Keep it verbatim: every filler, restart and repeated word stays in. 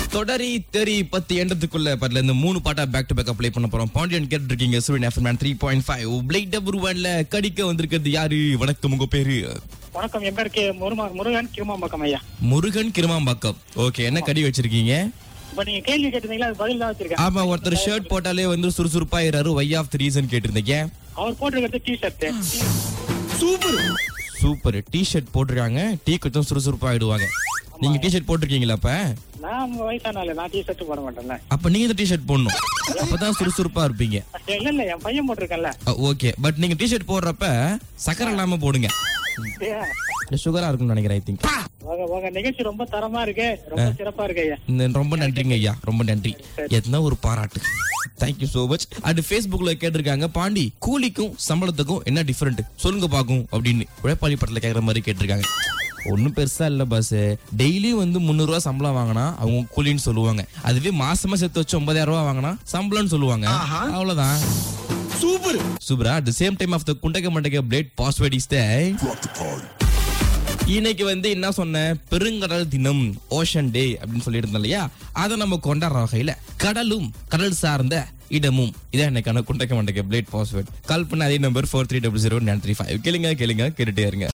தொடரி தெரி பத்து எண்டத்துக்குள்ள பட்ல இந்த மூணு பாட்டா பேக் டு பேக் ப்ளே பண்ண போறோம். பாண்டியன் கேட்டு இருக்கீங்க Suryan FM three point five blade டபுள்ல கடிக்க வந்திருக்கிறது யாரு? வணக்கம், உங்க பேரு? வணக்கம், என் பேருக்கு முருகன் கிருமாம்பாக்கம் ஐயா. முருகன் கிருமாம்பாக்கம். ஓகே, என்ன கடி வச்சிருக்கீங்க? இப்ப நீங்க கேள்வி கேட்டிருந்தீங்களா, அது பதில் தான் வச்சிருக்கேன். ஆமா, ஒருத்தர் ஷர்ட் போட்டாலே வந்து சுறுசுறுப்பா இறாரு. வை ஆஃப் தி ரீசன் கேட்டிருந்தீங்க. அவர் போட்டிருக்கிறது T shirt. Super super. T shirt போட்டிருக்காங்க, டீ கொஞ்சம் சுறுசுறுப்பா ஆயிடுவாங்க. நீங்க டி ஷர்ட் போட்டிருக்கீங்களா? அப்ப நான் வயசானால நான் டி ஷர்ட் போட மாட்டேன்ல. அப்ப நீங்க இந்த டி ஷர்ட் போடணும், அப்பதான் சுறுசுறுப்பா இருப்பீங்க. இல்ல இல்ல, என் பையன் போட்டிருக்கேன்ல. ஓகே, பட் நீங்க டி ஷர்ட் போடுறப்ப சக்கரை இல்லாம போடுங்க. சுகரா இருக்கும்னு நினைக்கிறேன். ஐ திங்க் உங்க நிகழ்ச்சி ரொம்ப தரமா இருக்கு, ரொம்ப சிறப்பா இருக்கு ஐயா. ரொம்ப நன்றிங்க ஐயா, ரொம்ப நன்றி. எத்தனை ஒரு பாராட்டு. Thank you so much. அது Facebookல கேட்டிருக்காங்க, பாண்டி கூலிக்கும் சம்பளத்துக்கும் என்ன டிஃபரெண்ட் சொல்லுங்க பாக்கும் அப்படின்னு உழைப்பாளி படத்துல கேக்குற மாதிரி கேட்டிருக்காங்க. ஒன்னும் பெருசா இல்ல பாஸ். டெய்லி வந்து முன்னூறு ரூபாய் சம்பளம் வாங்கினா அவங்க கூலின்னு சொல்லுவாங்க. அதுவே மாசமா சேர்த்து வச்சு ஒன்பதாயிரம் ரூபாய் வாங்கினா சம்பளம்னு சொல்லுவாங்க. அவ்வளவுதான். சூப்பர் சூப்பரா. At the same time of the Kundaga Mandaga blade password is the இன்னைக்கு வந்து என்ன சொன்ன, பெருங்கடல் தினம், ஓஷன் டே அப்படின்னு சொல்லி இருந்தோம் இல்லையா? அதை நம்ம கொண்டாடுற வகையில கடலும் கடல் சார்ந்த இடமும் இதான் எனக்கான குண்டக்க மண்டக்க பிளேட் பாஸ்வேர்ட். கால் பண்ண அதே number four three double zero nine three five. கேளுங்க கேளுங்க கேட்டுட்டே இருங்க.